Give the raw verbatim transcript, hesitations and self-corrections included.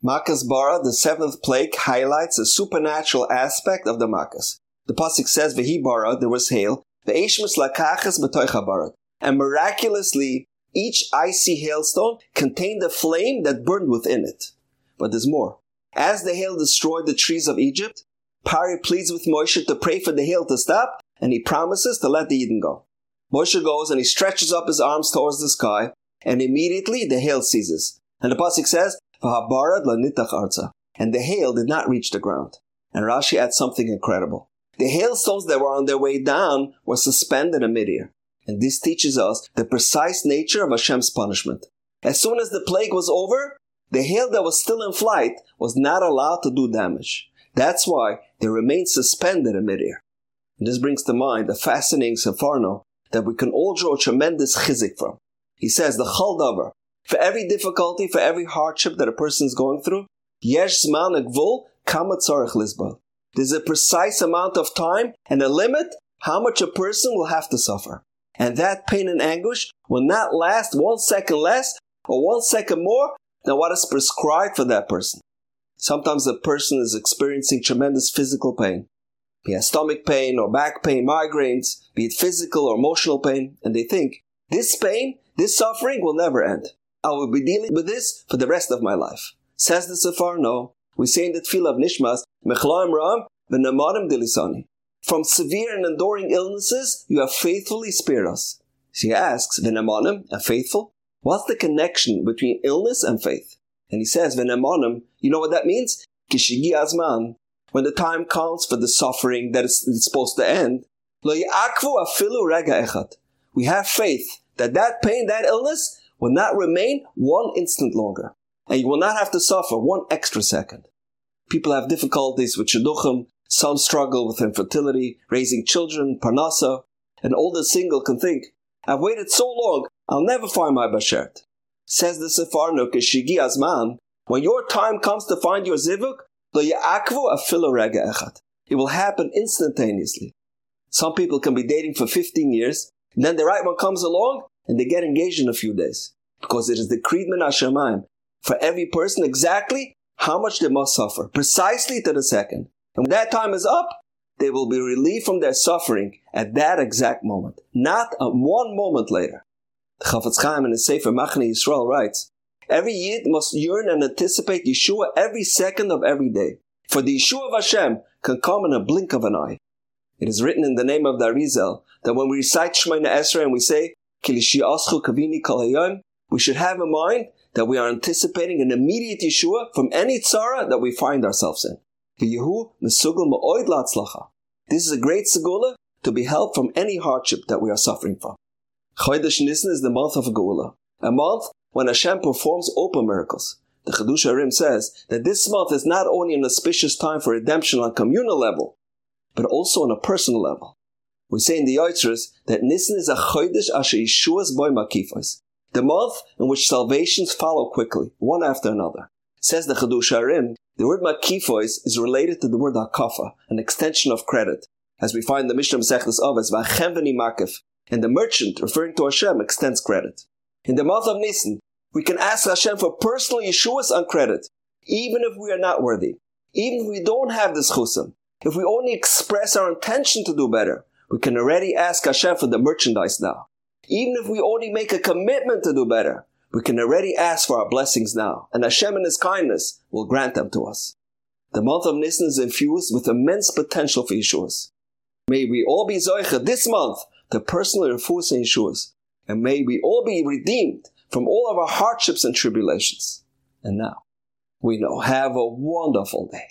Makas Bara, the seventh plague, highlights a supernatural aspect of the Makas. The pasuk says, "Vehi bara," there was hail, "Ve'eshmus lakachas b'toicha bara," and miraculously, each icy hailstone contained a flame that burned within it. But there's more. As the hail destroyed the trees of Egypt, Pari pleads with Moshe to pray for the hail to stop, and he promises to let the Eden go. Moshe goes and he stretches up his arms towards the sky, and immediately the hail ceases. And the pasuk says, "V'habarad lanitach arza," and the hail did not reach the ground. And Rashi adds something incredible. The hailstones that were on their way down were suspended in midair. And this teaches us the precise nature of Hashem's punishment. As soon as the plague was over, the hail that was still in flight was not allowed to do damage. That's why they remained suspended in midair. And this brings to mind a fascinating sefarno that we can all draw tremendous chizik from. He says, the chal davar, for every difficulty, for every hardship that a person is going through, yesh zman agvul kama tzarech lizbal. There's a precise amount of time and a limit how much a person will have to suffer. And that pain and anguish will not last one second less or one second more than what is prescribed for that person. Sometimes a person is experiencing tremendous physical pain. He has stomach pain or back pain, migraines, be it physical or emotional pain, and they think, this pain, this suffering will never end. I will be dealing with this for the rest of my life. Says the Sefar, no. We say in the Tefillah of Nishmas, Mechlaim Ram v'namarim dilisani. From severe and enduring illnesses, you have faithfully spared us. She asks, v'namanim, and faithful? What's the connection between illness and faith? And he says, v'namanim, you know what that means? Kishigi azman. When the time comes for the suffering that is supposed to end, lo ya'akvu afilu rega echad. We have faith that that pain, that illness, will not remain one instant longer. And you will not have to suffer one extra second. People have difficulties with shidduchim. Some struggle with infertility, raising children, parnasa. An older single can think, I've waited so long, I'll never find my bashert. Says the Sefarno, Keshigi Azman, when your time comes to find your zivuk, lo ya'akvu afilu rega echad. It will happen instantaneously. Some people can be dating for fifteen years, and then the right one comes along, and they get engaged in a few days. Because it is decreed min hashamayim for every person exactly how much they must suffer, precisely to the second. And when that time is up, they will be relieved from their suffering at that exact moment, not a one moment later. The Chafetz Chaim in his Sefer Machne Yisrael writes, every Yid must yearn and anticipate Yeshua every second of every day. For the Yeshua of Hashem can come in a blink of an eye. It is written in the name of the Arizal that when we recite Shemona Esrei and we say, Ki l'shi'aschu kavini kol hayom, we should have in mind that we are anticipating an immediate Yeshua from any tzara that we find ourselves in. This is a great segula to be helped from any hardship that we are suffering from. Chodesh Nisan is the month of Geula, a month when Hashem performs open miracles. The Chedush Harim says that this month is not only an auspicious time for redemption on a communal level, but also on a personal level. We say in the Yotzros that Nisan is a Chodesh Asher Yeshua's Boy Makifos, the month in which salvations follow quickly, one after another. Says the Chedush Harim, the word Makifos is related to the word Hakafa, an extension of credit, as we find the Mishnah Masechtas Avos, V'achem v'ni makif, and the merchant, referring to Hashem, extends credit. In the month of Nisan, we can ask Hashem for personal Yeshuas on credit, even if we are not worthy, even if we don't have this chusim. If we only express our intention to do better, we can already ask Hashem for the merchandise now. Even if we only make a commitment to do better, we can already ask for our blessings now, and Hashem in His kindness will grant them to us. The month of Nisan is infused with immense potential for Yeshuas. May we all be zoicha this month to personal refuahs and Yeshuas, and may we all be redeemed from all of our hardships and tribulations. And now, we know, have a wonderful day.